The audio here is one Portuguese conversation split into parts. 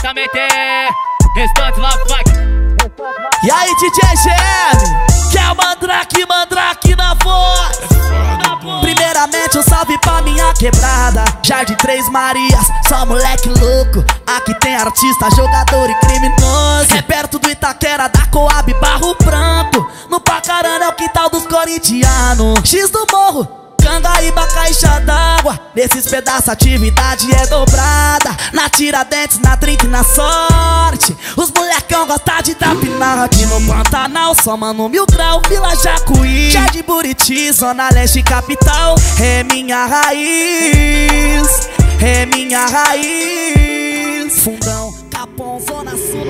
também tem Restante Love Funk. E aí, DJ GM, que é o Mandrake na voz. Primeiramente um salve pra minha quebrada, Jardim Três Marias, só moleque louco. Aqui tem artista, jogador e criminoso. É perto do Itaquera, da Coab, Barro Branco. No Pacarana é o quintal dos corintianos. X do Morro, Cangaíba, caixa d'água. Nesses pedaços a atividade é dobrada. Na Tiradentes, na 30 e na Sorte. Os molecão gostam de trapinar. Aqui no Pantanal, só mano Mil Grau, Vila Jacuí, Jardim Buriti, Zona Leste capital. É minha raiz, é minha raiz. Fundão, Capão, Zona Sul,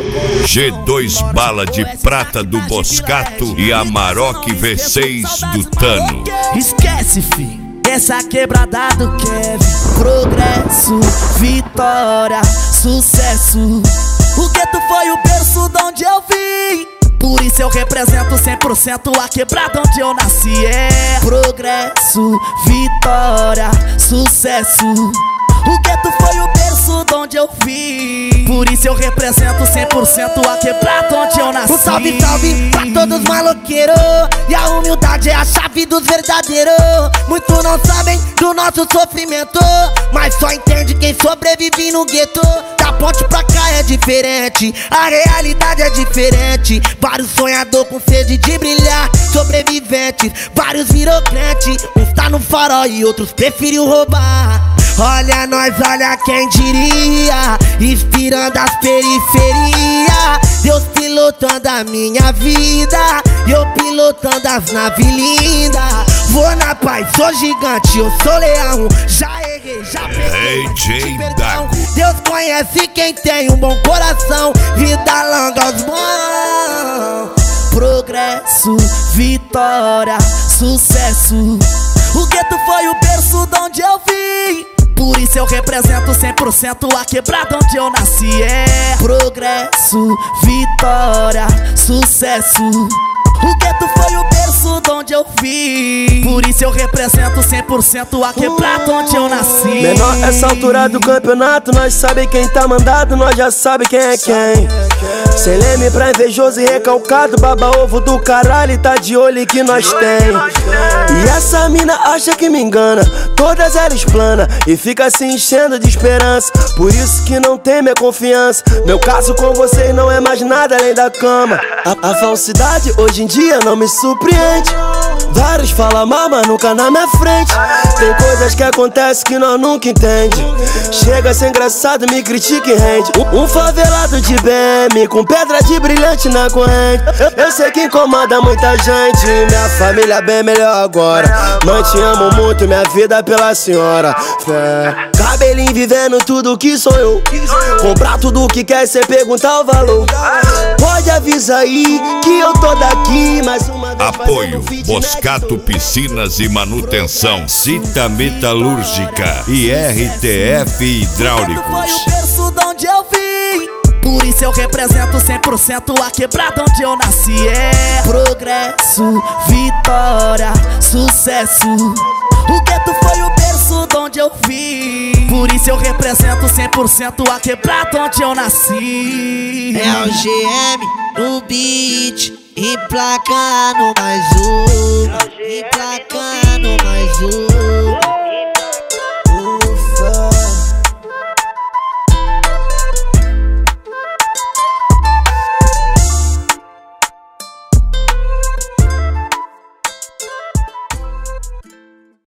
G2 Bala de Prata do Boscato e Amarok V6 do Tano. Esquece, fi, essa quebrada do Kevin. Progresso, vitória, sucesso. O gueto foi o berço de onde eu vim. Por isso eu represento 100% a quebrada onde eu nasci. É progresso, vitória, sucesso. O gueto foi o berço de onde eu vim. Por isso eu represento 100% a quebrada onde eu nasci. Um salve, salve pra todos os maloqueiros. E a humildade é a chave dos verdadeiros. Muitos não sabem do nosso sofrimento, mas só entende quem sobrevive no gueto. Da ponte pra cá é diferente, a realidade é diferente. Vários sonhadores com sede de brilhar, sobreviventes, vários virou crente. Uns tá no farol e outros preferiu roubar. Olha nós, olha quem diria, inspirando as periferias. Deus pilotando a minha vida, e eu pilotando as naves lindas. Vou na paz, sou gigante, eu sou leão. Já errei, já DJ Dago. Deus conhece quem tem um bom coração. Vida longa aos bons. Progresso, vitória, sucesso. O gueto foi o berço de onde eu vim. Por isso eu represento 100% a quebrada onde eu nasci. É progresso, vitória, sucesso. O gueto foi o berço de onde eu vim. Por isso eu represento 100% a quebrada onde eu nasci. Menor essa altura do campeonato, nós sabe quem tá mandado, nós já sabe quem é quem. Sem leme pra invejoso e recalcado, baba ovo do caralho, tá de olho em que nós tem. E essa mina acha que me engana, todas elas plana e fica se enchendo de esperança. Por isso que não tem minha confiança. Meu caso com vocês não é mais nada além da cama. A falsidade hoje em dia não me surpreende. Vários falam mal, mas nunca na minha frente. Tem coisas que acontecem que nós nunca entende. Chega a ser engraçado, me critica e rende. Um favelado de BM com pedra de brilhante na corrente. Eu sei que incomoda muita gente. Minha família é bem melhor agora. Mãe, te amo muito, minha vida é pela senhora. Fé. Cabelinho vivendo tudo que sonhou. Comprar tudo que quer, cê perguntar o valor. Pode avisar aí que eu tô daqui mais uma vez. Apoio Boscato Piscinas e Manutenção, Cita Metalúrgica e RTF Hidráulicos. Foi o berço de onde eu vim. Por isso eu represento 100% a quebrada onde eu nasci. É progresso, vitória, sucesso. O gueto foi o berço de onde eu vim. Por isso eu represento 100% a quebrada onde eu nasci. É o GM no beat, emplacando mais um, emplacando mais um.